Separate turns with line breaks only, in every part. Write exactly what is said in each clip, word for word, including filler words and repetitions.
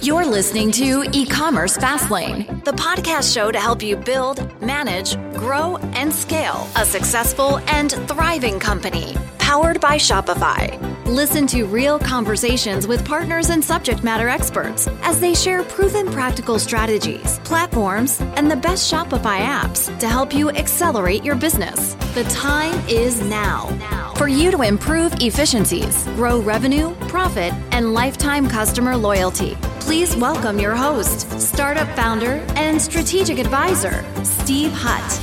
You're listening to E-Commerce Fastlane, the podcast show to help you build, manage, grow, and scale a successful and thriving company, powered by Shopify. Listen to real conversations with partners and subject matter experts as they share proven practical strategies, platforms, and the best Shopify apps to help you accelerate your business. The time is now for you to improve efficiencies, grow revenue, profit, and lifetime customer loyalty. Please welcome your host, startup founder and strategic advisor, Steve Hutt.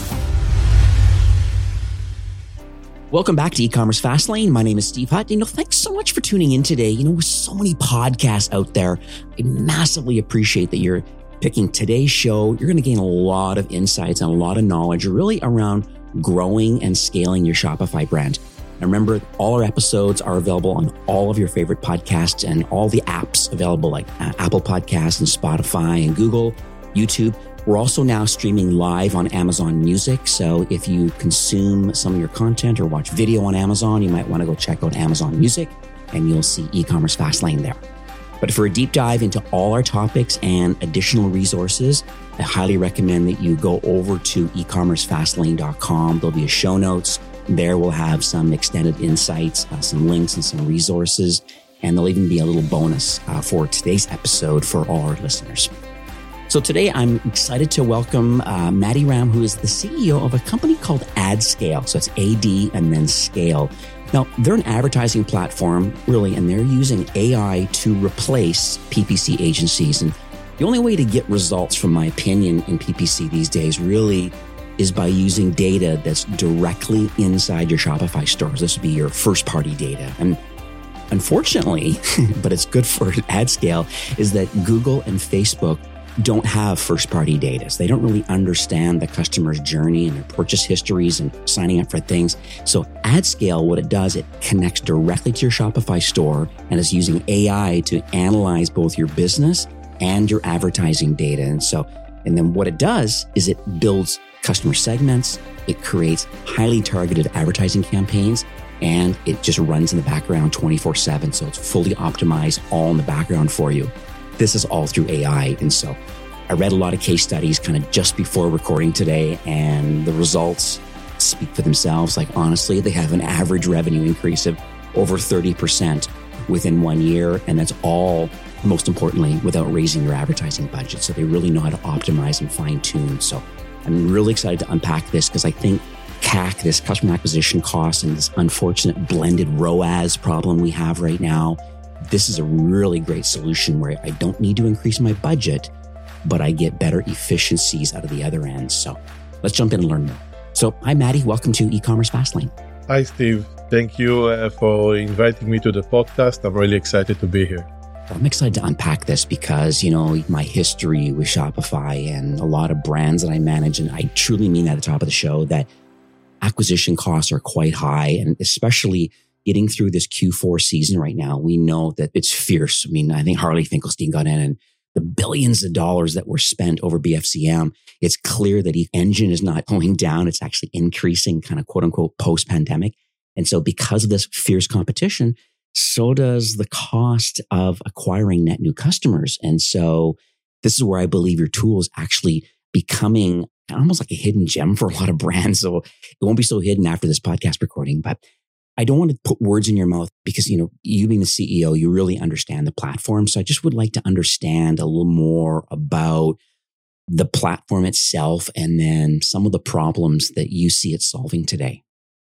Welcome back to E-Commerce Fastlane. My name is Steve Hutt. You know, thanks so much for tuning in today. You know, with so many podcasts out there, I massively appreciate that you're picking today's show. You're going to gain a lot of insights and a lot of knowledge really around growing and scaling your Shopify brand. And remember, all our episodes are available on all of your favorite podcasts and all the apps available like uh, Apple Podcasts and Spotify and Google, YouTube. We're also now streaming live on Amazon Music. So if you consume some of your content or watch video on Amazon, you might want to go check out Amazon Music and you'll see E-Commerce Fastlane there. But for a deep dive into all our topics and additional resources, I highly recommend that you go over to e commerce fastlane dot com. There'll be a show notes. There we'll have some extended insights, uh, some links and some resources, and there'll even be a little bonus uh, for today's episode for all our listeners. So today I'm excited to welcome uh, Maddie Ram, who is the C E O of a company called AdScale. So it's A D and then Scale. Now, they're an advertising platform, really, and they're using A I to replace P P C agencies. And the only way to get results, from my opinion, in P P C these days really is by using data that's directly inside your Shopify stores. This would be your first-party data. And unfortunately, but it's good for AdScale, is that Google and Facebook don't have first-party data. So they don't really understand the customer's journey and their purchase histories and signing up for things. So AdScale, what it does, it connects directly to your Shopify store and is using A I to analyze both your business and your advertising data. And so, and then what it does is it builds customer segments, it creates highly targeted advertising campaigns, and it just runs in the background twenty-four seven. So it's fully optimized all in the background for you. This is all through A I. And so I read a lot of case studies kind of just before recording today, and the results speak for themselves. Like, honestly, they have an average revenue increase of over thirty percent within one year. And that's all, most importantly, without raising your advertising budget. So they really know how to optimize and fine tune. So I'm really excited to unpack this because I think C A C, this customer acquisition cost, and this unfortunate blended R O A S problem we have right now, this is a really great solution where I don't need to increase my budget, but I get better efficiencies out of the other end. So let's jump in and learn more. So hi, Maddie. Welcome to E-Commerce Fastlane.
Hi, Steve. Thank you uh, for inviting me to the podcast. I'm really excited to be here.
I'm excited to unpack this because, you know, my history with Shopify and a lot of brands that I manage, and I truly mean at the top of the show that acquisition costs are quite high, and especially getting through this Q four season right now, we know that it's fierce. I mean, I think Harley Finkelstein got in, and the billions of dollars that were spent over B F C M, it's clear that the engine is not going down. It's actually increasing kind of quote unquote post-pandemic. And so because of this fierce competition, so does the cost of acquiring net new customers. And so this is where I believe your tool is actually becoming almost like a hidden gem for a lot of brands. So it won't be so hidden after this podcast recording, but I don't want to put words in your mouth because, you know, you being the C E O, you really understand the platform. So I just would like to understand a little more about the platform itself and then some of the problems that you see it solving today.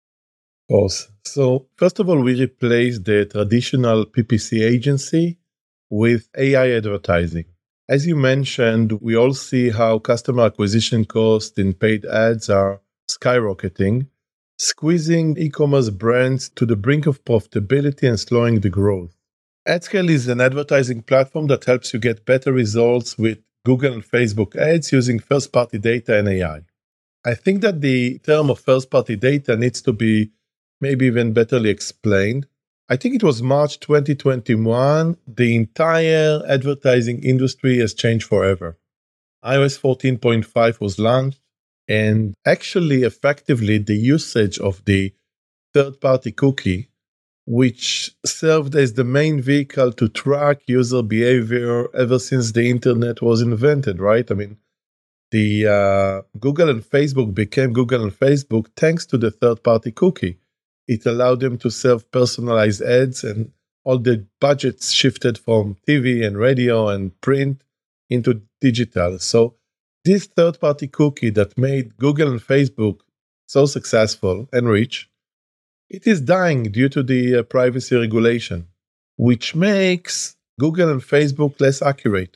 Of course. So first of all, we replaced the traditional P P C agency with A I advertising. As you mentioned, we all see how customer acquisition costs in paid ads are skyrocketing, squeezing e-commerce brands to the brink of profitability and slowing the growth. AdScale is an advertising platform that helps you get better results with Google and Facebook ads using first-party data and A I. I think that the term of first-party data needs to be maybe even betterly explained. I think it was March twenty twenty-one, the entire advertising industry has changed forever. i O S fourteen point five was launched, and actually, effectively, the usage of the third-party cookie which served as the main vehicle to track user behavior ever since the internet was invented, right? I mean, the uh, Google and Facebook became Google and Facebook thanks to the third-party cookie. It allowed them to serve personalized ads, and all the budgets shifted from T V and radio and print into digital. So this third-party cookie that made Google and Facebook so successful and rich, it is dying due to the uh, privacy regulation, which makes Google and Facebook less accurate.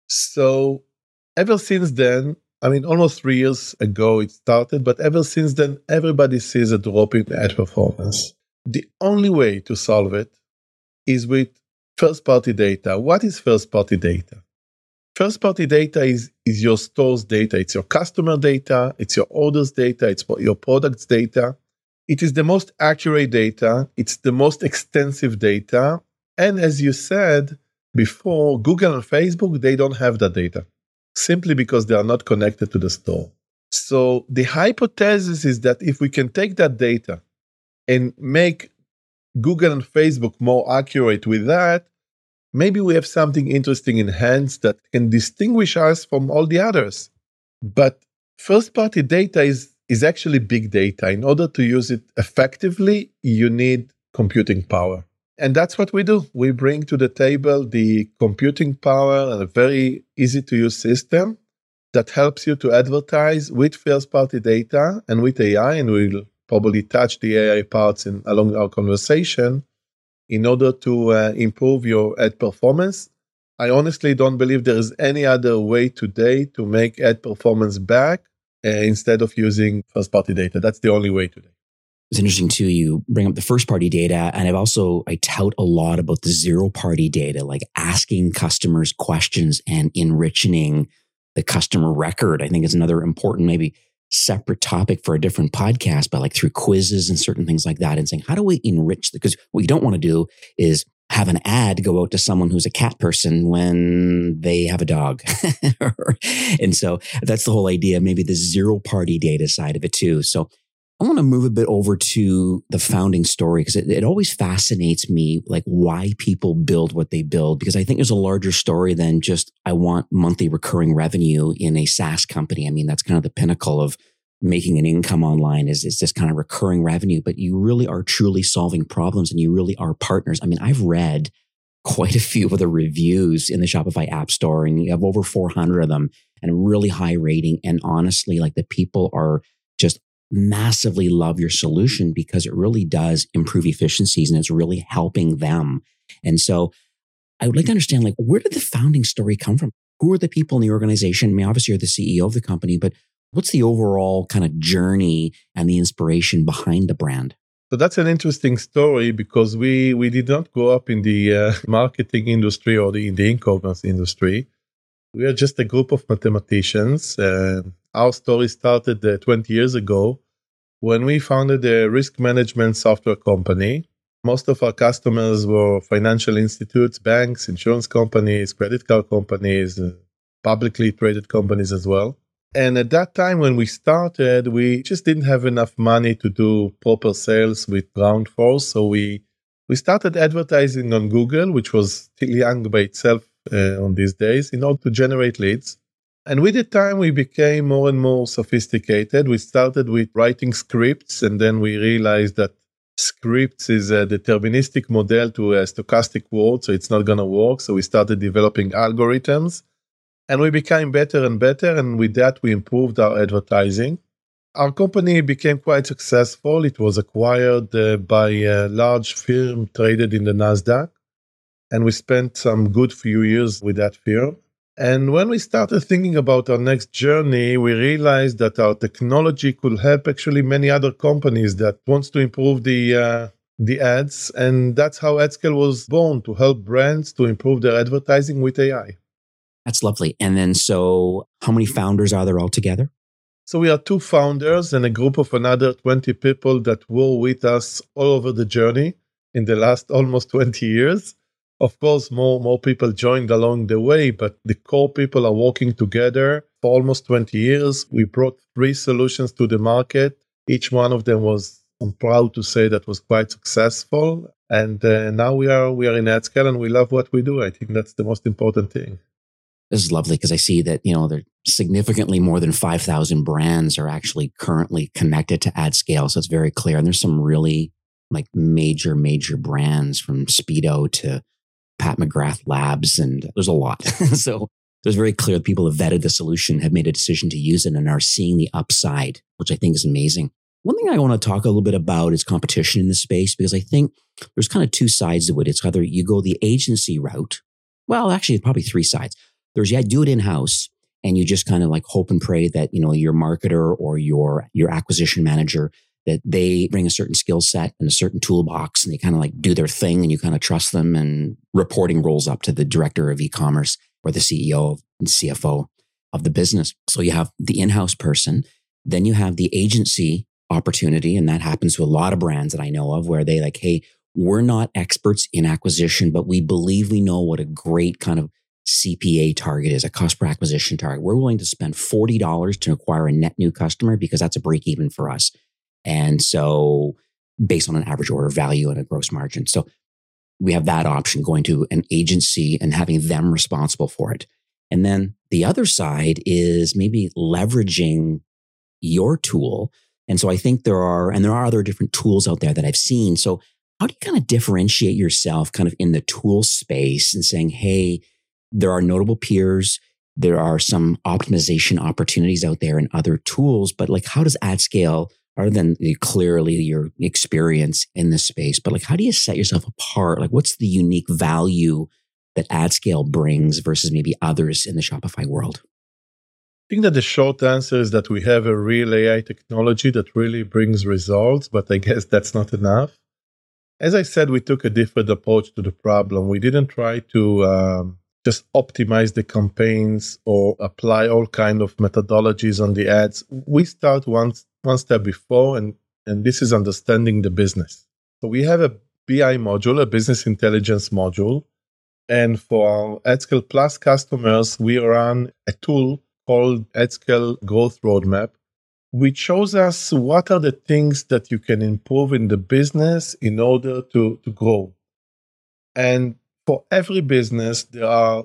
So ever since then, I mean, almost three years ago it started, but ever since then, everybody sees a drop in ad performance. The only way to solve it is with first-party data. What is first-party data? First-party data is, is your store's data. It's your customer data, it's your orders data, it's your products data. It is the most accurate data, it's the most extensive data, and as you said before, Google and Facebook, they don't have that data, simply because they are not connected to the store. So the hypothesis is that if we can take that data and make Google and Facebook more accurate with that, maybe we have something interesting in hands that can distinguish us from all the others. But first-party data is, is actually big data. In order to use it effectively, you need computing power. And that's what we do. We bring to the table the computing power and a very easy-to-use system that helps you to advertise with first-party data and with A I, and we'll probably touch the A I parts in, along our conversation, in order to uh, improve your ad performance. I honestly don't believe there is any other way today to make ad performance back uh, instead of using first-party data. That's the only way today.
It's interesting too, you bring up the first party data, and I've also, I tout a lot about the zero party data, like asking customers questions and enriching the customer record. I think is another important, maybe separate topic for a different podcast, but like through quizzes and certain things like that, and saying, how do we enrich the, because what you don't want to do is have an ad go out to someone who's a cat person when they have a dog. And so that's the whole idea, maybe the zero party data side of it too. So I want to move a bit over to the founding story, because it, it always fascinates me, like why people build what they build, because I think there's a larger story than just, I want monthly recurring revenue in a SaaS company. I mean, that's kind of the pinnacle of making an income online is, is this kind of recurring revenue, but you really are truly solving problems and you really are partners. I mean, I've read quite a few of the reviews in the Shopify App Store, and you have over four hundred of them and a really high rating. And honestly, like the people are just massively love your solution because it really does improve efficiencies and it's really helping them. And so I would like to understand, like, where did the founding story come from? Who are the people in the organization? I mean, obviously you're the C E O of the company, but what's the overall kind of journey and the inspiration behind the brand?
So that's an interesting story because we, we did not grow up in the uh, marketing industry or the, in the e-commerce industry. We are just a group of mathematicians. Uh, our story started uh, twenty years ago when we founded a risk management software company. Most of our customers were financial institutes, banks, insurance companies, credit card companies, uh, publicly traded companies as well. And at that time when we started, we just didn't have enough money to do proper sales with ground force. So we, we started advertising on Google, which was still young by itself Uh, on these days, in order to generate leads. And with the time, we became more and more sophisticated. We started with writing scripts, and then we realized that scripts is a deterministic model to a stochastic world, so it's not going to work. So we started developing algorithms, and we became better and better. And with that, we improved our advertising. Our company became quite successful. It was acquired uh, by a large firm traded in the NASDAQ. And we spent some good few years with that firm. And when we started thinking about our next journey, we realized that our technology could help actually many other companies that wants to improve the uh, the ads. And that's how AdScale was born, to help brands to improve their advertising with A I.
That's lovely. And then, so how many founders are there altogether?
So we are two founders and a group of another twenty people that were with us all over the journey in the last almost twenty years. Of course, more, more people joined along the way, but the core people are working together for almost twenty years. We brought three solutions to the market. Each one of them was I'm proud to say that was quite successful. And uh, now we are we are in AdScale and we love what we do. I think that's the most important thing.
This is lovely because I see that, you know, there significantly more than five thousand brands are actually currently connected to AdScale. So it's very clear. And there's some really like major, major brands from Speedo to Pat McGrath Labs. And there's a lot. So it's very clear that people have vetted the solution, have made a decision to use it and are seeing the upside, which I think is amazing. One thing I want to talk a little bit about is competition in the space, because I think there's kind of two sides to it. It's either you go the agency route. Well, actually, probably three sides. There's, yeah, do it in-house and you just kind of like hope and pray that, you know, your marketer or your, your acquisition manager, that they bring a certain skill set and a certain toolbox and they kind of like do their thing and you kind of trust them, and reporting rolls up to the director of e-commerce or the C E O and C F O of the business. So you have the in-house person, then you have the agency opportunity. And that happens to a lot of brands that I know of where they like, hey, we're not experts in acquisition, but we believe we know what a great kind of C P A target is, a cost per acquisition target. We're willing to spend forty dollars to acquire a net new customer because that's a break even for us. And so based on an average order value and a gross margin. So we have that option, going to an agency and having them responsible for it. And then the other side is maybe leveraging your tool. And so I think there are, and there are other different tools out there that I've seen. So how do you kind of differentiate yourself kind of in the tool space and saying, hey, there are notable peers, there are some optimization opportunities out there and other tools, but like how does AdScale, other than clearly your experience in this space, but like how do you set yourself apart? Like what's the unique value that AdScale brings versus maybe others in the Shopify world?
I think that the short answer is that we have a real A I technology that really brings results, but I guess that's not enough. As I said, we took a different approach to the problem. We didn't try to um, just optimize the campaigns or apply all kind of methodologies on the ads. We start one, one step before, and, and this is understanding the business. So we have a B I module, a business intelligence module. And for our AdScale Plus customers, we run a tool called AdScale Growth Roadmap, which shows us what are the things that you can improve in the business in order to, to grow. And for every business, there are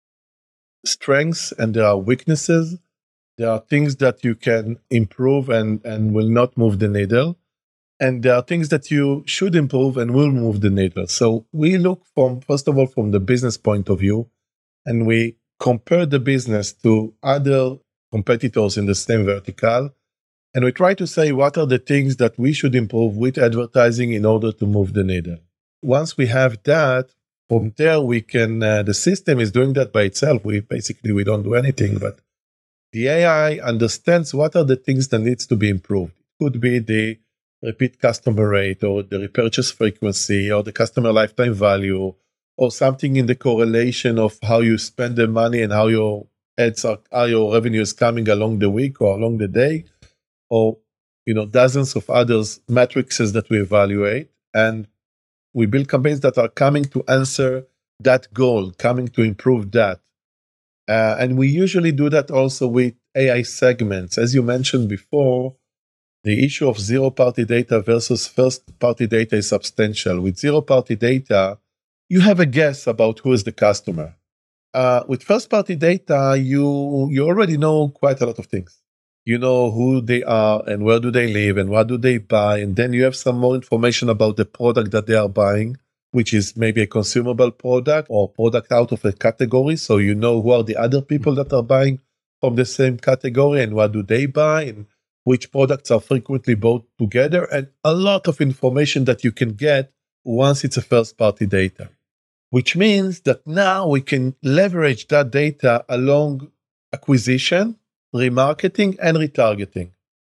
strengths and there are weaknesses. There are things that you can improve and, and will not move the needle. And there are things that you should improve and will move the needle. So we look from, first of all, from the business point of view, and we compare the business to other competitors in the same vertical. And we try to say what are the things that we should improve with advertising in order to move the needle. Once we have that, from there we can, uh, the system is doing that by itself. We basically, we don't do anything, but the A I understands what are the things that needs to be improved. It could be the repeat customer rate or the repurchase frequency or the customer lifetime value or something in the correlation of how you spend the money and how your ads are, how your revenue is coming along the week or along the day, or, you know, dozens of others metrics that we evaluate. And we build campaigns that are coming to answer that goal, coming to improve that. Uh, and we usually do that also with A I segments. As you mentioned before, the issue of zero-party data versus first-party data is substantial. With zero-party data, you have a guess about who is the customer. Uh, with first-party data, you you already know quite a lot of things. You know who they are and where do they live and what do they buy. And then you have some more information about the product that they are buying, which is maybe a consumable product or product out of a category. So you know who are the other people that are buying from the same category and what do they buy and which products are frequently bought together, and a lot of information that you can get once it's a first-party data, which means that now we can leverage that data along acquisition, remarketing, and retargeting.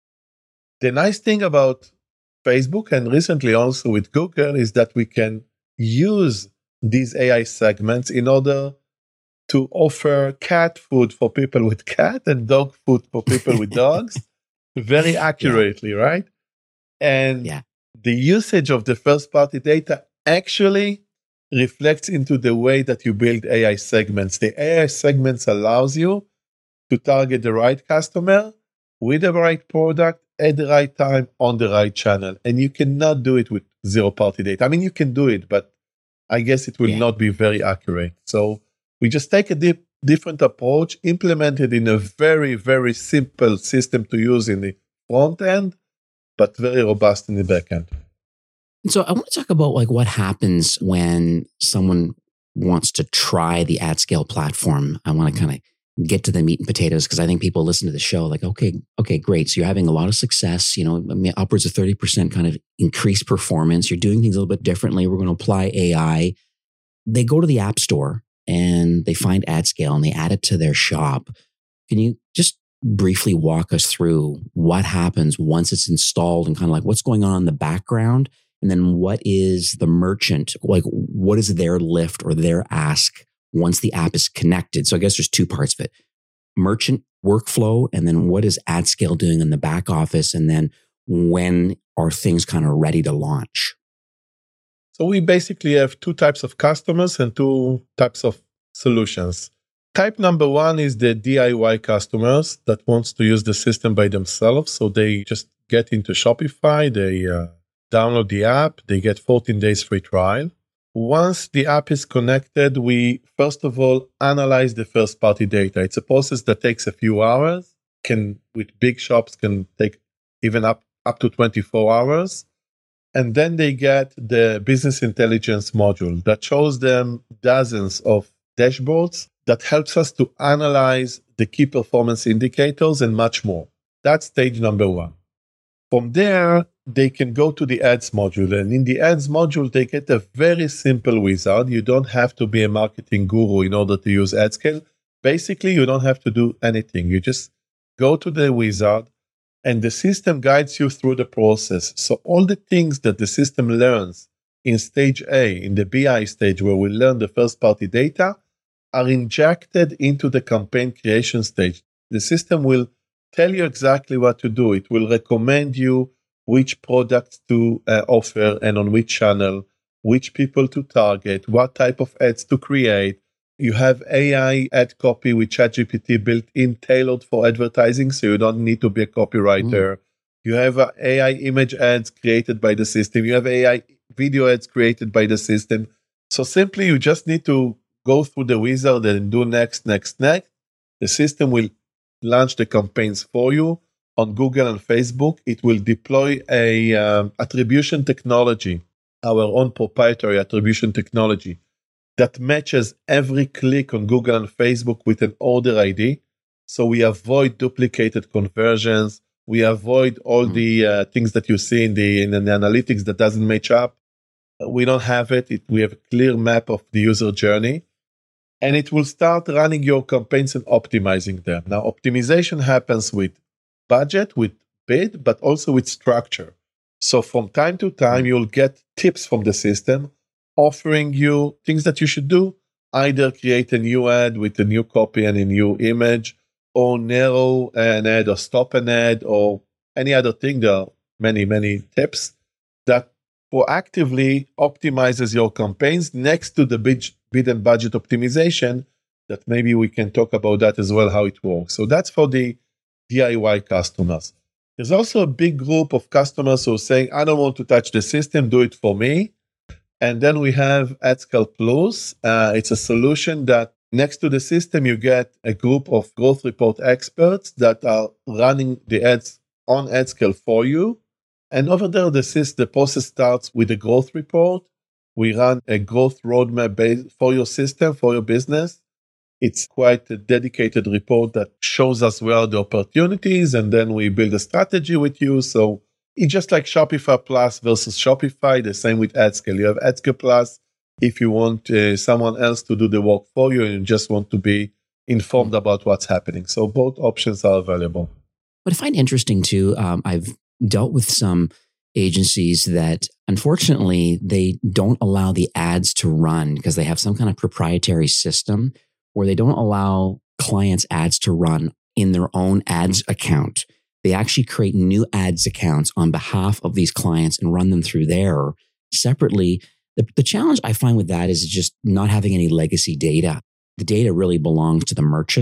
The nice thing about Facebook and recently also with Google is that we can use these A I segments in order to offer cat food for people with cat and dog food for people with dogs. Very accurately, yeah. Right? And yeah. The usage of the first-party data actually reflects into the way that you build A I segments. The A I segments allows you to target the right customer with the right product at the right time on the right channel. And you cannot do it with zero-party data. I mean, you can do it, but I guess it will yeah. not be very accurate. So we just take a dip, different approach, implement it in a very, very simple system to use in the front end, but very robust in the back end.
So I want to talk about like what happens when someone wants to try the AdScale platform. I want to kind of get to the meat and potatoes because I think people listen to the show like, okay, okay, great. So you're having a lot of success, you know, I mean, upwards of thirty percent kind of increased performance. You're doing things a little bit differently. We're going to apply A I. They go to the App Store and they find AdScale and they add it to their shop. Can you just briefly walk us through what happens once it's installed and kind of like what's going on in the background? And then what is the merchant, like what is their lift or their ask once the app is connected? So I guess there's two parts of it. Merchant workflow, and then what is AdScale doing in the back office? And then when are things kind of ready to launch?
So we basically have two types of customers and two types of solutions. Type number one is the D I Y customers that wants to use the system by themselves. So they just get into Shopify, they uh, download the app, they get fourteen days free trial. Once the app is connected, we first of all analyze the first party data. It's a process that takes a few hours, can with big shops can take even up, up to twenty-four hours. And then they get the business intelligence module that shows them dozens of dashboards that helps us to analyze the key performance indicators and much more. That's stage number one. From there, they can go to the ads module. And in the ads module, they get a very simple wizard. You don't have to be a marketing guru in order to use AdScale. Basically, you don't have to do anything. You just go to the wizard and the system guides you through the process. So all the things that the system learns in stage A, in the B I stage where we learn the first party data, are injected into the campaign creation stage. The system will tell you exactly what to do. It will recommend you which products to uh, offer and on which channel, which people to target, what type of ads to create. You have A I ad copy with ChatGPT built in, tailored for advertising, so you don't need to be a copywriter. Mm. You have uh, A I image ads created by the system. You have A I video ads created by the system. So simply, you just need to go through the wizard and do next, next, next. The system will launch the campaigns for you on Google and Facebook. It will deploy a um, attribution technology, our own proprietary attribution technology, that matches every click on Google and Facebook with an order I D. So we avoid duplicated conversions. We avoid all mm. the uh, things that you see in the, in the analytics that doesn't match up. We don't have it. it. We have a clear map of the user journey. And it will start running your campaigns and optimizing them. Now, optimization happens with budget, with bid, but also with structure. So from time to time, you'll get tips from the system offering you things that you should do, either create a new ad with a new copy and a new image, or narrow an ad or stop an ad or any other thing. There are many, many tips that proactively optimizes your campaigns next to the bid, bid and budget optimization that maybe we can talk about that as well, how it works. So that's for the D I Y customers. There's also a big group of customers who are saying, I don't want to touch the system, do it for me. And then we have AdScale Plus. Uh, it's a solution that next to the system, you get a group of growth report experts that are running the ads on AdScale for you. And over there, the, sys- the process starts with a growth report. We run a growth roadmap base for your system, for your business. It's quite a dedicated report that shows us where are the opportunities, and then we build a strategy with you. So it's just like Shopify Plus versus Shopify, the same with AdScale. You have AdScale Plus if you want uh, someone else to do the work for you and you just want to be informed about what's happening. So both options are available.
What I find interesting too, um, I've dealt with some agencies that unfortunately they don't allow the ads to run because they have some kind of proprietary system where they don't allow clients' ads to run in their own ads account. They actually create new ads accounts on behalf of these clients and run them through there separately. The, the challenge I find with that is just not having any legacy data. The data really belongs to the merchant.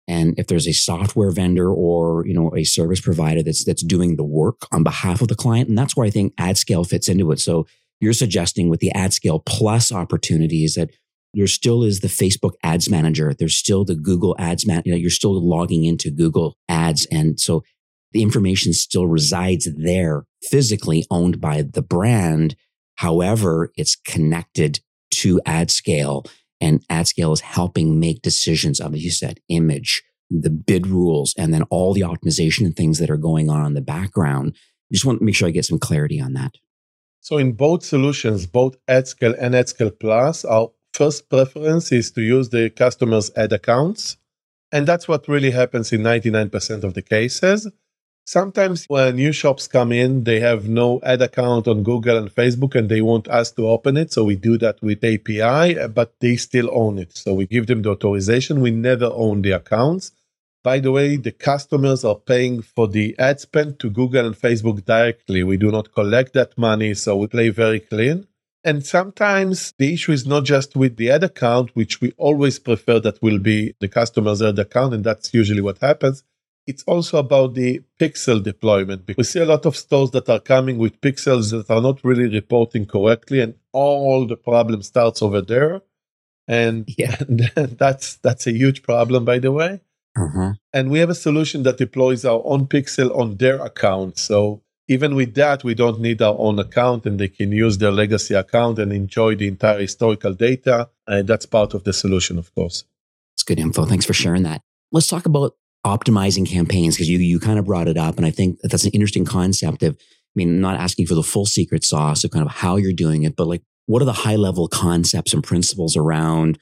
And if there's a software vendor or, you know, a service provider that's that's doing the work on behalf of the client, and that's where I think AdScale fits into it. So you're suggesting with the AdScale Plus opportunities that there still is the Facebook Ads Manager, there's still the Google Ads Manager, you know, you're still logging into Google Ads, and so the information still resides there, physically owned by the brand. However, it's connected to AdScale. And AdScale is helping make decisions of, as you said, image, the bid rules, and then all the optimization and things that are going on in the background. I just want to make sure I get some clarity on that.
So in both solutions, both AdScale and AdScale Plus, our first preference is to use the customer's ad accounts. And that's what really happens in ninety-nine percent of the cases. Sometimes when new shops come in, they have no ad account on Google and Facebook and they want us to open it. So we do that with A P I, but they still own it. So we give them the authorization. We never own the accounts. By the way, the customers are paying for the ad spend to Google and Facebook directly. We do not collect that money, so we play very clean. And sometimes the issue is not just with the ad account, which we always prefer that will be the customer's ad account, and that's usually what happens. It's also about the pixel deployment. We see a lot of stores that are coming with pixels that are not really reporting correctly, and all the problem starts over there. And,
yeah.
and that's that's a huge problem, by the way.
Uh-huh.
And we have a solution that deploys our own pixel on their account. So even with that, we don't need our own account, and they can use their legacy account and enjoy the entire historical data. And that's part of the solution, of course.
It's good info. Thanks for sharing that. Let's talk about optimizing campaigns, because you you kind of brought it up, and I think that that's an interesting concept of, I mean, I'm not asking for the full secret sauce of kind of how you're doing it, but like, what are the high level concepts and principles around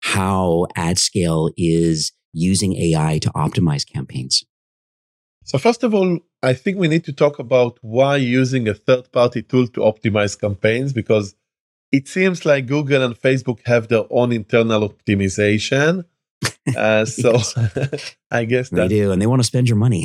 how AdScale is using A I to optimize campaigns?
So first of all, I think we need to talk about why using a third-party tool to optimize campaigns, because it seems like Google and Facebook have their own internal optimization. Uh, so I guess
they do, and they want to spend your money.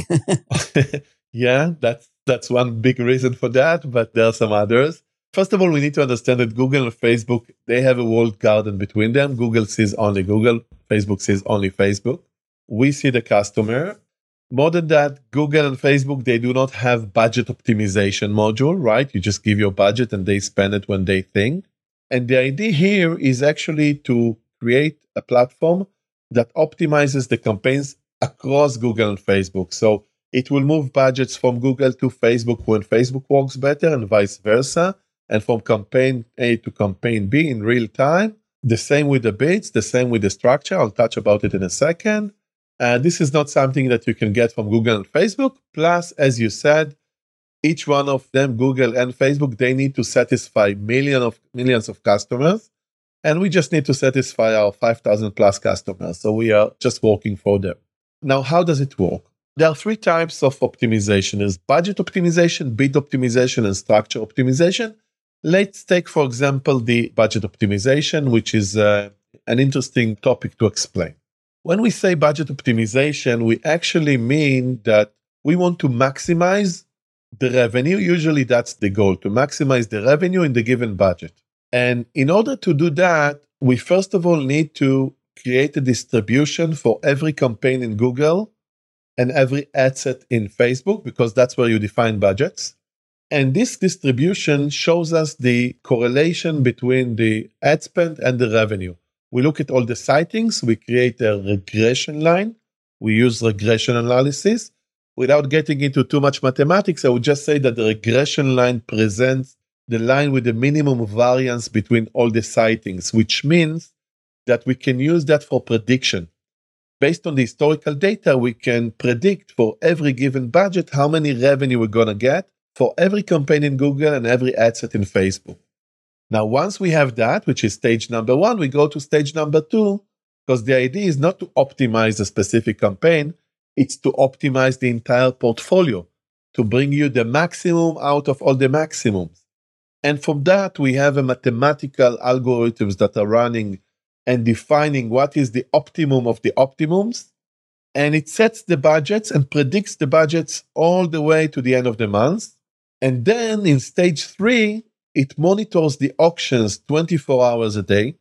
Yeah, that's that's one big reason for that, but there are some others. First of all, we need to understand that Google and Facebook, they have a walled garden between them. Google sees only Google, Facebook sees only Facebook. We see the customer. More than that, Google and Facebook, they do not have budget optimization module, right? You just give your budget and they spend it when they think. And the idea here is actually to create a platform that optimizes the campaigns across Google and Facebook. So it will move budgets from Google to Facebook when Facebook works better, and vice versa, and from campaign A to campaign B in real time. The same with the bids, the same with the structure. I'll touch about it in a second. And this is not something that you can get from Google and Facebook. Plus, as you said, each one of them, Google and Facebook, they need to satisfy million of, millions of customers. And we just need to satisfy our five thousand plus customers. So we are just working for them. Now, how does it work? There are three types of optimization. There's budget optimization, bid optimization, and structure optimization. Let's take, for example, the budget optimization, which is uh, an interesting topic to explain. When we say budget optimization, we actually mean that we want to maximize the revenue. Usually that's the goal, to maximize the revenue in the given budget. And in order to do that, we first of all need to create a distribution for every campaign in Google and every ad set in Facebook, because that's where you define budgets. And this distribution shows us the correlation between the ad spend and the revenue. We look at all the sightings, we create a regression line, we use regression analysis. Without getting into too much mathematics, I would just say that the regression line presents the line with the minimum variance between all the sightings, which means that we can use that for prediction. Based on the historical data, we can predict for every given budget how many revenue we're going to get for every campaign in Google and every ad set in Facebook. Now, once we have that, which is stage number one, we go to stage number two, because the idea is not to optimize a specific campaign, it's to optimize the entire portfolio, to bring you the maximum out of all the maximums. And from that, we have a mathematical algorithms that are running and defining what is the optimum of the optimums. And it sets the budgets and predicts the budgets all the way to the end of the month. And then in stage three, it monitors the auctions twenty-four hours a day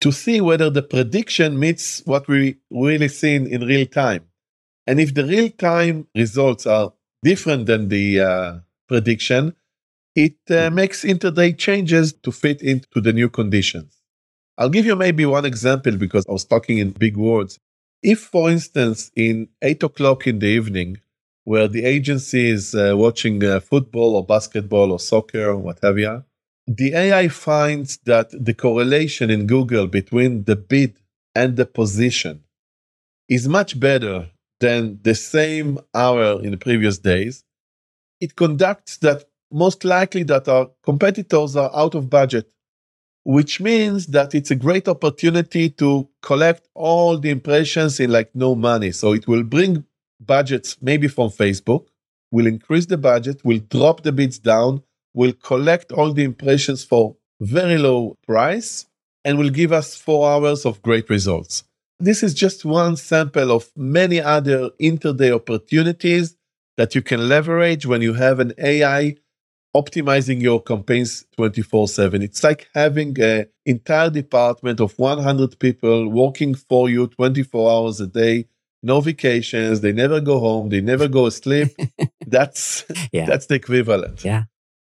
to see whether the prediction meets what we really see in, in real time. And if the real time results are different than the uh, prediction, it uh, makes intraday changes to fit into the new conditions. I'll give you maybe one example because I was talking in big words. If, for instance, in eight o'clock in the evening, where the agency is uh, watching uh, football or basketball or soccer or what have you, the A I finds that the correlation in Google between the bid and the position is much better than the same hour in the previous days. It conducts that most likely that our competitors are out of budget, which means that it's a great opportunity to collect all the impressions in like no money. So it will bring budgets maybe from Facebook, will increase the budget, will drop the bids down, will collect all the impressions for very low price, and will give us four hours of great results. This is just one sample of many other intraday opportunities that you can leverage when you have an A I optimizing your campaigns twenty-four seven. It's like having an entire department of one hundred people working for you twenty-four hours a day, no vacations, they never go home, they never go asleep. That's
yeah.
that's the equivalent.
Yeah.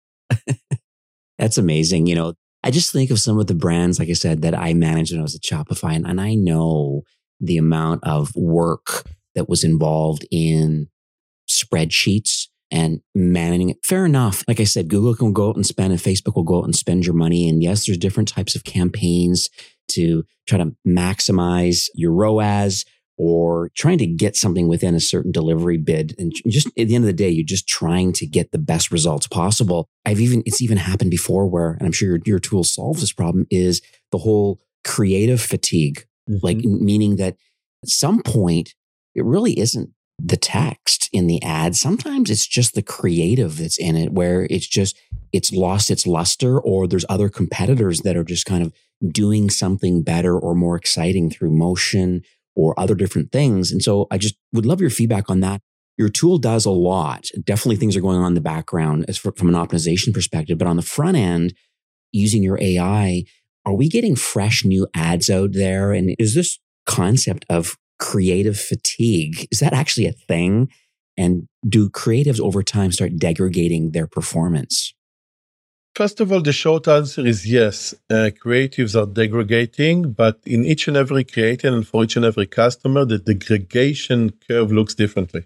That's amazing. You know, I just think of some of the brands, like I said, that I managed when I was at Shopify, and, and I know the amount of work that was involved in spreadsheets and managing it. Fair enough. Like I said, Google can go out and spend and Facebook will go out and spend your money. And yes, there's different types of campaigns to try to maximize your R O A S or trying to get something within a certain delivery bid. And just at the end of the day, you're just trying to get the best results possible. I've even, it's even happened before where, and I'm sure your, your tool solves this problem, is the whole creative fatigue. Mm-hmm. Like meaning that at some point, it really isn't the text in the ad. Sometimes it's just the creative that's in it where it's just, it's lost its luster, or there's other competitors that are just kind of doing something better or more exciting through motion or other different things. And so I just would love your feedback on that. Your tool does a lot. Definitely things are going on in the background as for, from an optimization perspective, but on the front end, using your A I, are we getting fresh new ads out there? And is this concept of creative fatigue, is that actually a thing? And do creatives over time start degrading their performance?
First of all, the short answer is yes. Uh, creatives are degrading, but in each and every creative and for each and every customer, the degradation curve looks differently.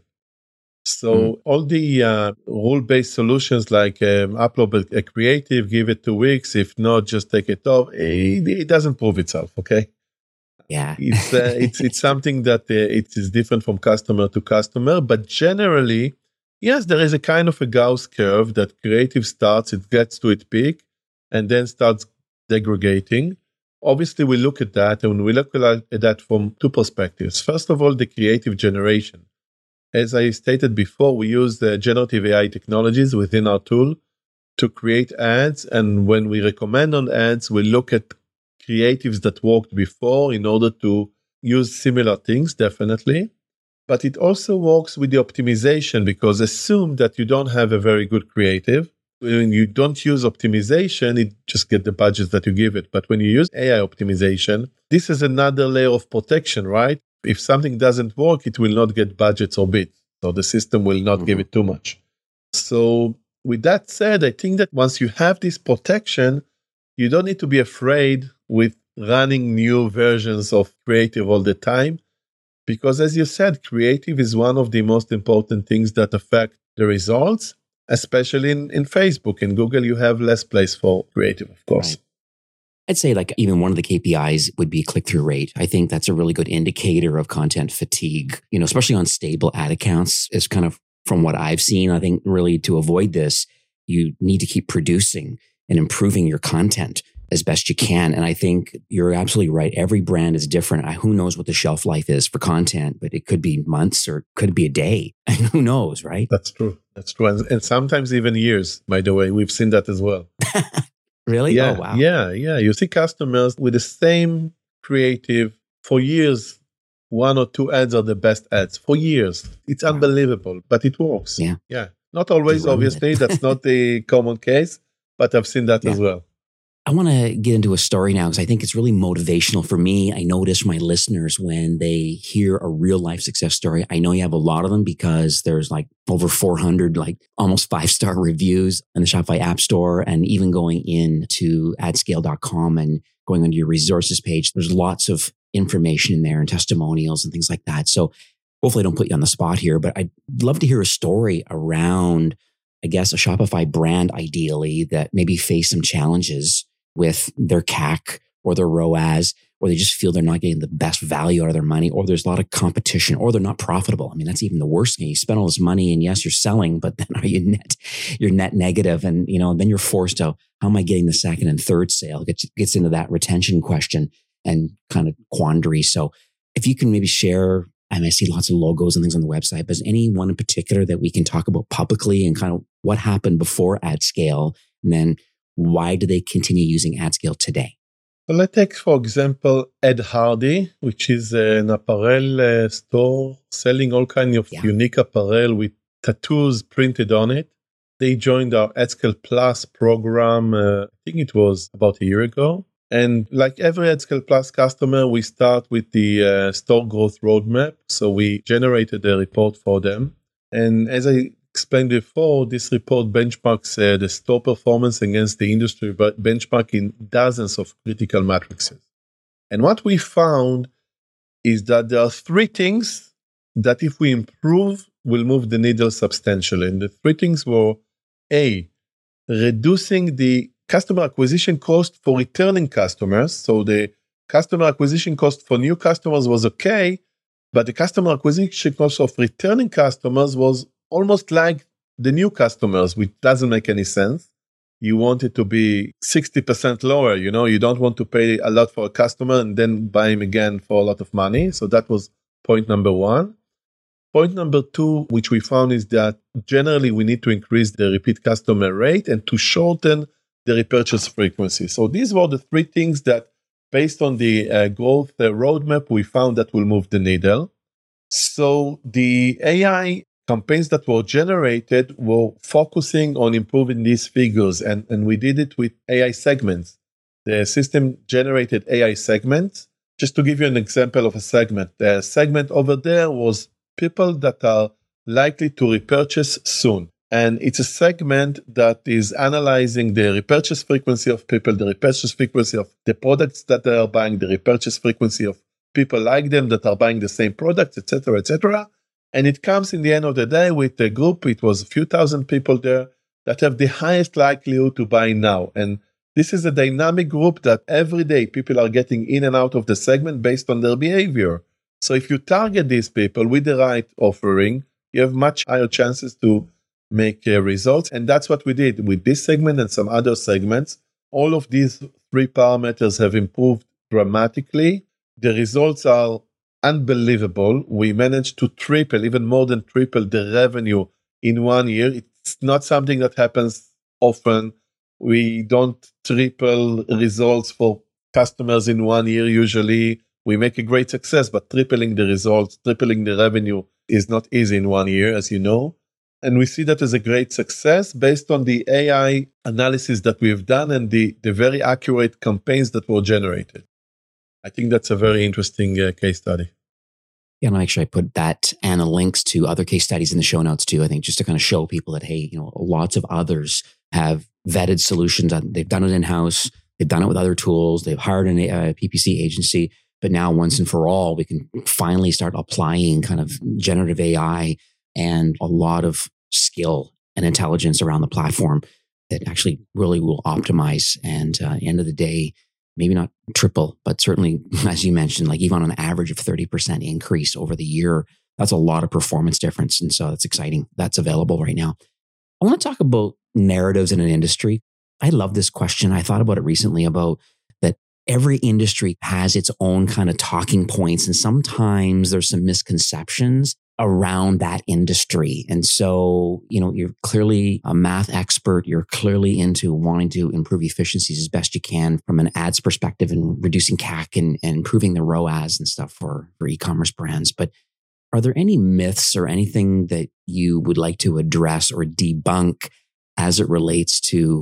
So mm. all the uh, rule-based solutions like um, upload a creative, give it two weeks. If not, just take it off. It, it doesn't prove itself, okay?
Yeah,
it's uh, it's it's something that uh, it is different from customer to customer, but generally, yes, there is a kind of a Gauss curve that creative starts, it gets to its peak, and then starts degrading. Obviously, we look at that, and we look at that from two perspectives. First of all, the creative generation. As I stated before, we use the generative A I technologies within our tool to create ads, and when we recommend on ads, we look at creatives that worked before in order to use similar things, definitely. But it also works with the optimization, because assume that you don't have a very good creative. When you don't use optimization, it just get the budget that you give it. But when you use A I optimization, this is another layer of protection, right? If something doesn't work, it will not get budgets or bids. So the system will not mm-hmm. give it too much. So with that said, I think that once you have this protection, you don't need to be afraid with running new versions of creative all the time. Because as you said, creative is one of the most important things that affect the results, especially in, in Facebook. In Google, you have less place for creative, of course.
Right. I'd say like even one of the K P Is would be click-through rate. I think that's a really good indicator of content fatigue, you know, especially on stable ad accounts. Is kind of from what I've seen. I think really to avoid this, you need to keep producing and improving your content as best you can. And I think you're absolutely right. Every brand is different. Who knows what the shelf life is for content, but it could be months or it could be a day. Who knows, right?
That's true. That's true. And, and sometimes even years, by the way. We've seen that as well.
Really?
Yeah,
oh, wow.
Yeah, yeah. You see customers with the same creative for years. One or two ads are the best ads for years. It's wow. unbelievable, but it works.
Yeah.
Yeah. Not always, obviously. That's not the common case, but I've seen that yeah. as well.
I want to get into a story now because I think it's really motivational for me. I notice my listeners when they hear a real life success story. I know you have a lot of them because there's like over four hundred, like almost five star reviews in the Shopify App Store, and even going into ad scale dot com and going onto your resources page. There's lots of information in there and testimonials and things like that. So hopefully I don't put you on the spot here, but I'd love to hear a story around, I guess, a Shopify brand ideally that maybe face some challenges with their C A C or their R O A S, or they just feel they're not getting the best value out of their money, or there's a lot of competition, or they're not profitable. I mean, that's even the worst thing. You spend all this money and yes, you're selling, but then are you net, you're net negative, and you know, then you're forced to, how am I getting the second and third sale? It gets, gets into that retention question and kind of quandary. So if you can maybe share, I mean, I see lots of logos and things on the website, but is any one in particular that we can talk about publicly and kind of what happened before AdScale, and then why do they continue using AdScale today?
So let's take, for example, Ed Hardy, which is an apparel uh, store selling all kinds of yeah. unique apparel with tattoos printed on it. They joined our AdScale Plus program, uh, I think it was about a year ago. And like every AdScale Plus customer, we start with the uh, store growth roadmap. So we generated a report for them. And as I explained before, this report benchmarks uh, the store performance against the industry, but benchmark in dozens of critical matrices. And what we found is that there are three things that if we improve, will move the needle substantially. And the three things were, A, reducing the customer acquisition cost for returning customers. So the customer acquisition cost for new customers was okay, but the customer acquisition cost of returning customers was almost like the new customers, which doesn't make any sense. You want it to be sixty percent lower. You know, you don't want to pay a lot for a customer and then buy him again for a lot of money. So that was point number one. Point number two, which we found, is that generally we need to increase the repeat customer rate and to shorten the repurchase frequency. So these were the three things that, based on the uh, growth uh, roadmap, we found that will move the needle. So the A I campaigns that were generated were focusing on improving these figures, and, and we did it with A I segments. The system generated A I segments. Just to give you an example of a segment, the segment over there was people that are likely to repurchase soon. And it's a segment that is analyzing the repurchase frequency of people, the repurchase frequency of the products that they are buying, the repurchase frequency of people like them that are buying the same products, et cetera, et cetera. And it comes in the end of the day with a group, it was a few thousand people there that have the highest likelihood to buy now. And this is a dynamic group that every day people are getting in and out of the segment based on their behavior. So if you target these people with the right offering, you have much higher chances to make uh, results. And that's what we did with this segment and some other segments. All of these three parameters have improved dramatically. The results are unbelievable. We managed to triple, even more than triple the revenue in one year. It's not something that happens often. We don't triple results for customers in one year. Usually we make a great success, but tripling the results, tripling the revenue is not easy in one year, as you know. And we see that as a great success based on the A I analysis that we've done and the, the very accurate campaigns that were generated. I think that's a very interesting uh, case study.
Yeah, and actually I put that and the links to other case studies in the show notes too, I think, just to kind of show people that, hey, you know, lots of others have vetted solutions. They've done it in-house. They've done it with other tools. They've hired a uh, P P C agency. But now once and for all, we can finally start applying kind of generative A I and a lot of skill and intelligence around the platform that actually really will optimize. And uh, at the end of the day, maybe not triple, but certainly, as you mentioned, like even on an average of thirty percent increase over the year, that's a lot of performance difference. And so that's exciting. That's available right now. I want to talk about narratives in an industry. I love this question. I thought about it recently about that every industry has its own kind of talking points. And sometimes there's some misconceptions around that industry. And so, you know, you're clearly a math expert. You're clearly into wanting to improve efficiencies as best you can from an ads perspective and reducing C A C and, and improving the R O A S and stuff for, for e-commerce brands. But are there any myths or anything that you would like to address or debunk as it relates to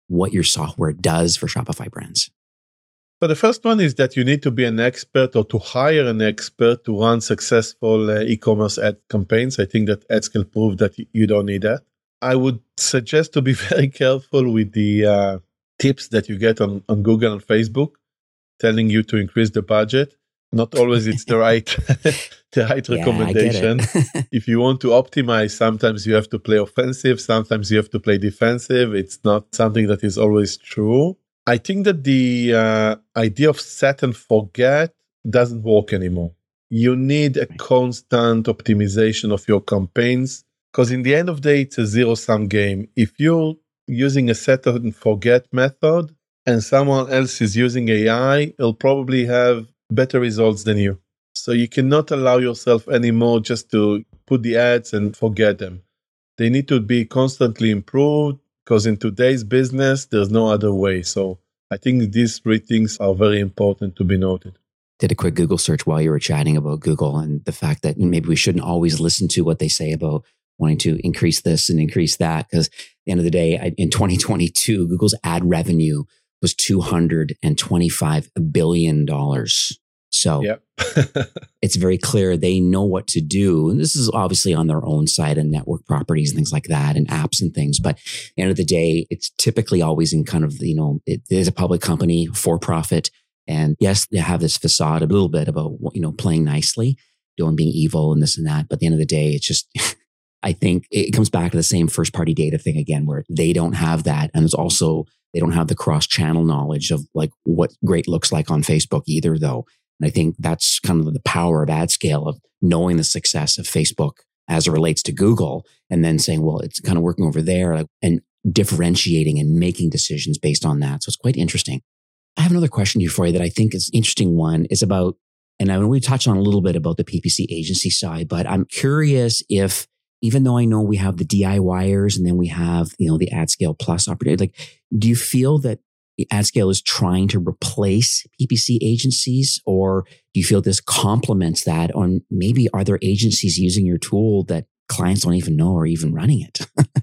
what your software does for Shopify brands?
So the first one is that you need to be an expert or to hire an expert to run successful uh, e-commerce ad campaigns. I think that AdScale proved that you don't need that. I would suggest to be very careful with the uh, tips that you get on, on Google and Facebook telling you to increase the budget. Not always it's the right the right
yeah,
recommendation. If you want to optimize, sometimes you have to play offensive, sometimes you have to play defensive. It's not something that is always true. I think that the uh, idea of set and forget doesn't work anymore. You need a constant optimization of your campaigns, because in the end of the day, it's a zero-sum game. If you're using a set and forget method and someone else is using A I, it'll probably have better results than you. So you cannot allow yourself anymore just to put the ads and forget them. They need to be constantly improved, because in today's business, there's no other way. So I think these three things are very important to be noted.
Did a quick Google search while you were chatting about Google and the fact that maybe we shouldn't always listen to what they say about wanting to increase this and increase that. Because at the end of the day, in twenty twenty-two, Google's ad revenue was two hundred twenty-five billion dollars. So
yep.
It's very clear they know what to do. And this is obviously on their own side and network properties and things like that and apps and things. But at the end of the day, it's typically always in kind of, you know, it is a public company for profit. And yes, they have this facade a little bit about, you know, playing nicely, doing being evil and this and that. But at the end of the day, it's just, I think it comes back to the same first party data thing again, where they don't have that. And it's also, they don't have the cross channel knowledge of like what great looks like on Facebook either, though. And I think that's kind of the power of AdScale, of knowing the success of Facebook as it relates to Google, and then saying, well, it's kind of working over there, like, and differentiating and making decisions based on that. So it's quite interesting. I have another question here for you that I think is an interesting one. Is about, and I mean, we touched on a little bit about the P P C agency side, but I'm curious if, even though I know we have the DIYers and then we have, you know, the AdScale Plus opportunity, like, do you feel that AdScale is trying to replace P P C agencies, or do you feel this complements that? Or maybe are there agencies using your tool that clients don't even know are even running it?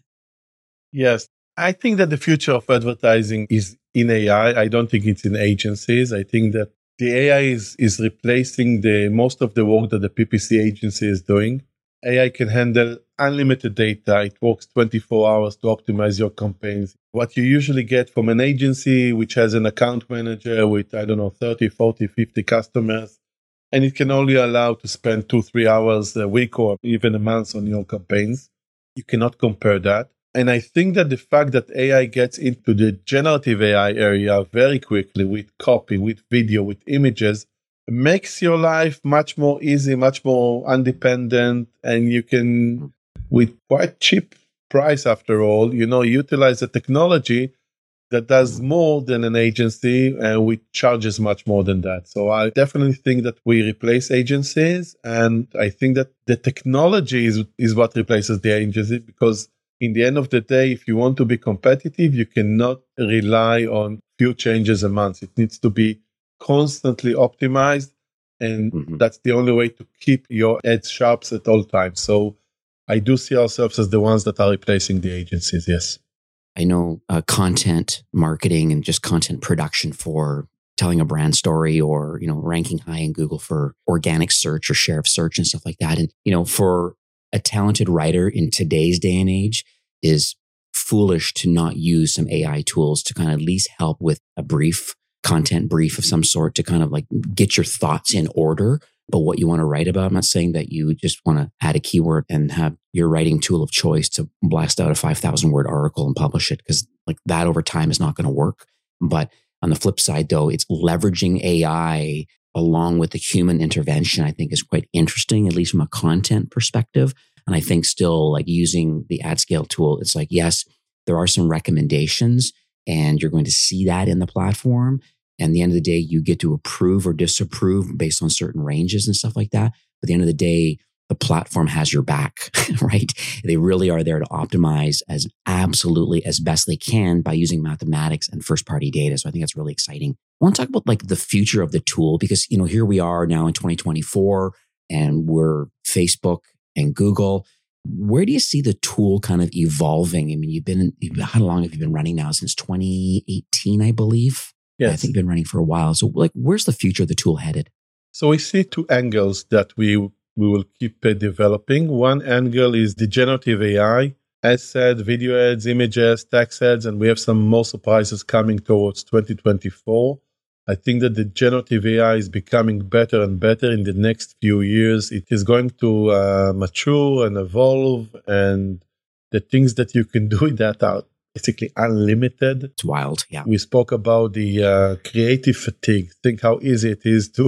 Yes. I think that the future of advertising is in A I. I don't think it's in agencies. I think that the A I is, is replacing the most of the work that the P P C agency is doing. A I can handle unlimited data. It works twenty-four hours to optimize your campaigns. What you usually get from an agency, which has an account manager with, I don't know, thirty, forty, fifty customers, and it can only allow to spend two, three hours a week or even a month on your campaigns. You cannot compare that. And I think that the fact that A I gets into the generative A I area very quickly with copy, with video, with images, makes your life much more easy, much more independent, and you can, with quite cheap price after all, you know, utilize a technology that does more than an agency and which charges much more than that. So I definitely think that we replace agencies, and I think that the technology is, is what replaces the agency, because in the end of the day, if you want to be competitive, you cannot rely on few changes a month. It needs to be constantly optimized, and mm-hmm. that's the only way to keep your ads sharp at all times. So I do see ourselves as the ones that are replacing the agencies, yes.
I know uh, content marketing and just content production for telling a brand story, or, you know, ranking high in Google for organic search or share of search and stuff like that. And, you know, for a talented writer in today's day and age, is foolish to not use some A I tools to kind of at least help with a brief, content brief of some sort, to kind of like get your thoughts in order about what you want to write about. I'm not saying that you just want to add a keyword and have your writing tool of choice to blast out a five thousand word article and publish it, because like that over time is not going to work. But on the flip side, though, it's leveraging A I along with the human intervention, I think is quite interesting, at least from a content perspective. And I think still, like, using the AdScale tool, it's like, yes, there are some recommendations and you're going to see that in the platform. And at the end of the day, you get to approve or disapprove based on certain ranges and stuff like that. But at the end of the day, the platform has your back, right? They really are there to optimize as absolutely as best they can by using mathematics and first party data. So I think that's really exciting. I want to talk about like the future of the tool, because, you know, here we are now in twenty twenty-four and we're Facebook and Google. Where do you see the tool kind of evolving? I mean, you've been, how long have you been running now? Since twenty eighteen, I believe.
Yes.
I think you've been running for a while. So like, where's the future of the tool headed?
So we see two angles that we we will keep uh, developing. One angle is the generative A I, as said, video ads, images, text ads, and we have some more surprises coming towards twenty twenty-four. I think that the generative A I is becoming better and better in the next few years. It is going to uh, mature and evolve, and the things that you can do with that are basically unlimited.
It's wild, yeah.
We spoke about the uh, creative fatigue. Think how easy it is to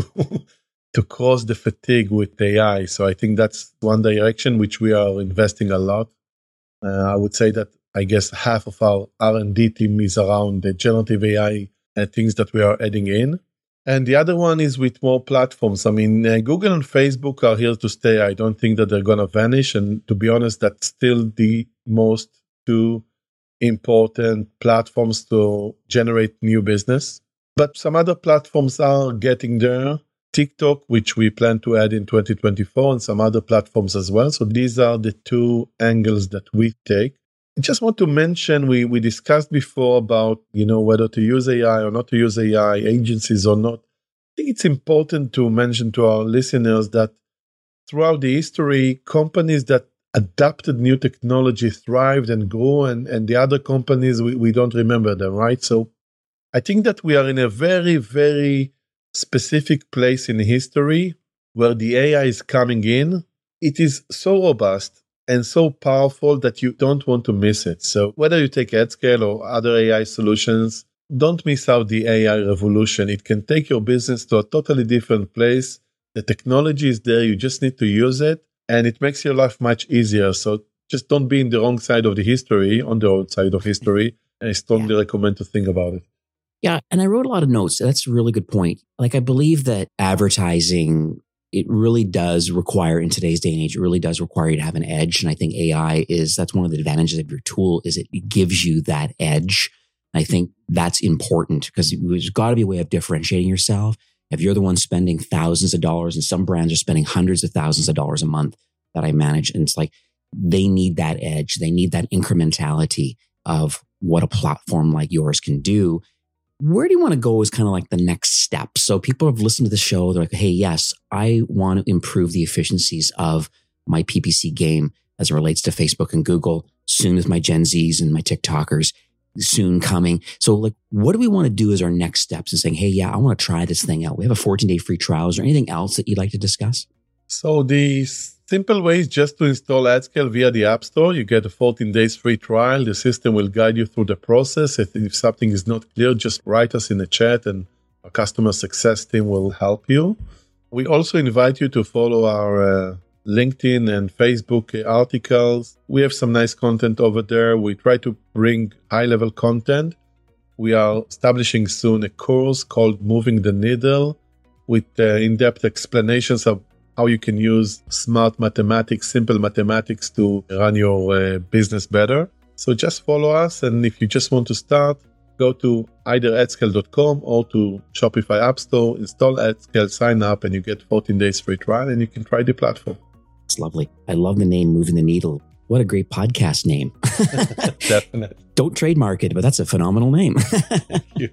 to cross the fatigue with A I. So I think that's one direction which we are investing a lot. Uh, I would say that I guess half of our R and D team is around the generative A I uh, things that we are adding in. And the other one is with more platforms. I mean, uh, Google and Facebook are here to stay. I don't think that they're going to vanish. And to be honest, that's still the most two important platforms to generate new business. But some other platforms are getting there. TikTok, which we plan to add in twenty twenty-four, and some other platforms as well. So these are the two angles that we take. I just want to mention, we, we discussed before about, you know, whether to use A I or not to use A I, agencies or not. I think it's important to mention to our listeners that throughout the history, companies that adapted new technology thrived and grew, and, and the other companies, we, we don't remember them, right? So I think that we are in a very, very specific place in history where the A I is coming in. It is so robust and so powerful that you don't want to miss it. So whether you take AdScale or other A I solutions, don't miss out the A I revolution. It can take your business to a totally different place. The technology is there. You just need to use it, and it makes your life much easier. So just don't be in the wrong side of the history, on the wrong side of history. And I strongly yeah. recommend to think about it.
Yeah. And I wrote a lot of notes. That's a really good point. Like, I believe that advertising, it really does require, in today's day and age, it really does require you to have an edge. And I think A I is, that's one of the advantages of your tool, is it gives you that edge. I think that's important because there's got to be a way of differentiating yourself. If you're the one spending thousands of dollars, and some brands are spending hundreds of thousands of dollars a month that I manage, and it's like, they need that edge. They need that incrementality of what a platform like yours can do. Where do you want to go is kind of like the next step. So people have listened to the show. They're like, hey, yes, I want to improve the efficiencies of my P P C game as it relates to Facebook and Google, soon as my Gen Zs and my TikTokers soon coming. So like, what do we want to do as our next steps in saying, hey, yeah, I want to try this thing out. We have a fourteen day free trial. Is there anything else that you'd like to discuss?
So the simple way is just to install AdScale via the App Store. You get a fourteen days free trial. The system will guide you through the process. If, if something is not clear, just write us in the chat and our customer success team will help you. We also invite you to follow our uh, LinkedIn and Facebook articles. We have some nice content over there. We try to bring high-level content. We are establishing soon a course called Moving the Needle with uh, in-depth explanations of how you can use smart mathematics, simple mathematics to run your uh, business better. So just follow us. And if you just want to start, go to either adscale dot com or to Shopify App Store, install AdScale, sign up, and you get fourteen days free trial, and you can try the platform.
It's lovely. I love the name Moving the Needle. What a great podcast name.
Definitely.
Don't trademark it, but that's a phenomenal name.
Thank you.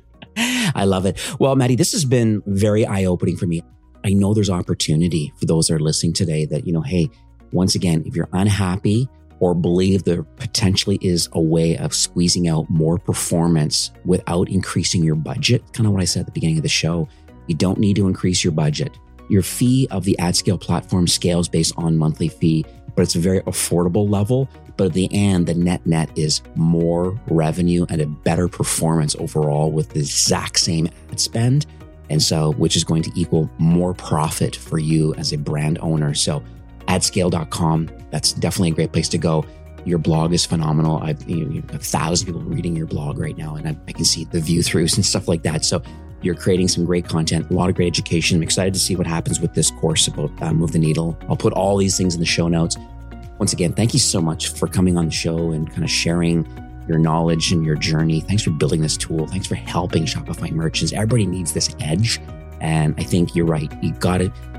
I love it. Well, Maddie, this has been very eye-opening for me. I know there's opportunity for those that are listening today that, you know, hey, once again, if you're unhappy or believe there potentially is a way of squeezing out more performance without increasing your budget, kind of what I said at the beginning of the show, you don't need to increase your budget. Your fee of the AdScale platform scales based on monthly fee, but it's a very affordable level. But at the end, the net net is more revenue and a better performance overall with the exact same ad spend. And so, which is going to equal more profit for you as a brand owner. So adscale dot com, that's definitely a great place to go. Your blog is phenomenal. I've you know, you have a thousand people reading your blog right now, and I, I can see the view throughs and stuff like that. So you're creating some great content, a lot of great education. I'm excited to see what happens with this course about uh, Move the Needle. I'll put all these things in the show notes. Once again, thank you so much for coming on the show and kind of sharing your knowledge and your journey. Thanks for building this tool. Thanks for helping Shopify merchants. Everybody needs this edge. And I think you're right. You got to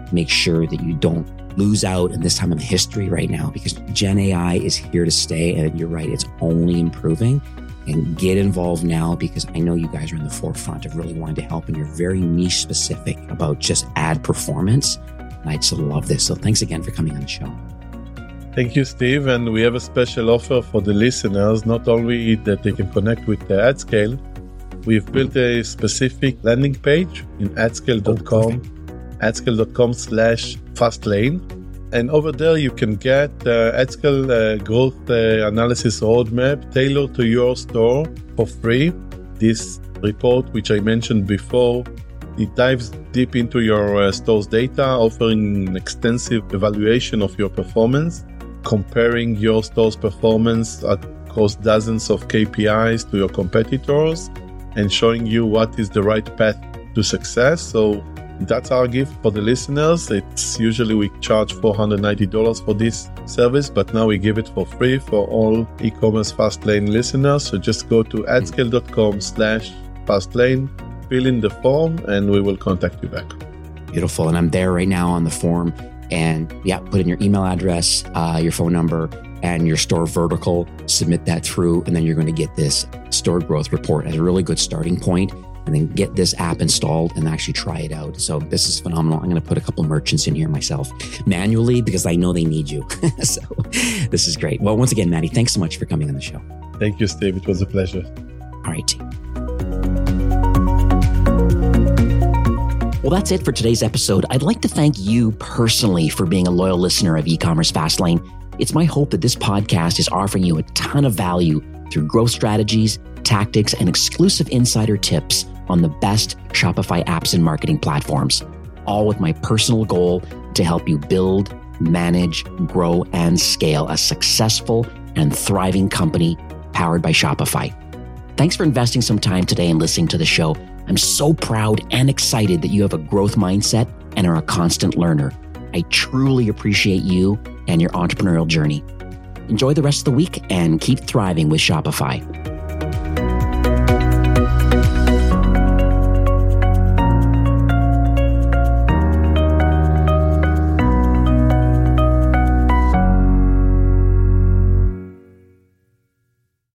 make sure that you don't lose out in this time of history right now, because Gen A I is here to stay. And you're right, it's only improving. And get involved now, because I know you guys are in the forefront of really wanting to help, and you're very niche specific about just ad performance. And I just love this. So thanks again for coming on the show.
Thank you, Steve. And we have a special offer for the listeners, not only that they can connect with the AdScale. We've built a specific landing page in adscale dot com, oh, adscale dot com slash fastlane. And over there, you can get uh, AdScale uh, growth uh, analysis roadmap tailored to your store for free. This report, which I mentioned before, it dives deep into your uh, store's data, offering an extensive evaluation of your performance, comparing your store's performance across dozens of K P Is to your competitors, and showing you what is the right path to success. So that's our gift for the listeners. It's usually we charge four hundred ninety dollars for this service, but now we give it for free for all e-commerce Fastlane listeners. So just go to adscale dot com slash fastlane, fill in the form, and we will contact you back.
Beautiful. And I'm there right now on the form. And yeah, put in your email address, uh, your phone number, and your store vertical, submit that through, and then you're going to get this store growth report as a really good starting point. And then get this app installed and actually try it out. So this is phenomenal. I'm going to put a couple merchants in here myself manually, because I know they need you. So this is great. Well, once again, Maddie, thanks so much for coming on the show.
Thank you, Steve. It was a pleasure.
All right, team. Well, that's it for today's episode. I'd like to thank you personally for being a loyal listener of E-commerce Fastlane. It's my hope that this podcast is offering you a ton of value through growth strategies, tactics, and exclusive insider tips on the best Shopify apps and marketing platforms, all with my personal goal to help you build, manage, grow, and scale a successful and thriving company powered by Shopify. Thanks for investing some time today and listening to the show. I'm so proud and excited that you have a growth mindset and are a constant learner. I truly appreciate you and your entrepreneurial journey. Enjoy the rest of the week and keep thriving with Shopify.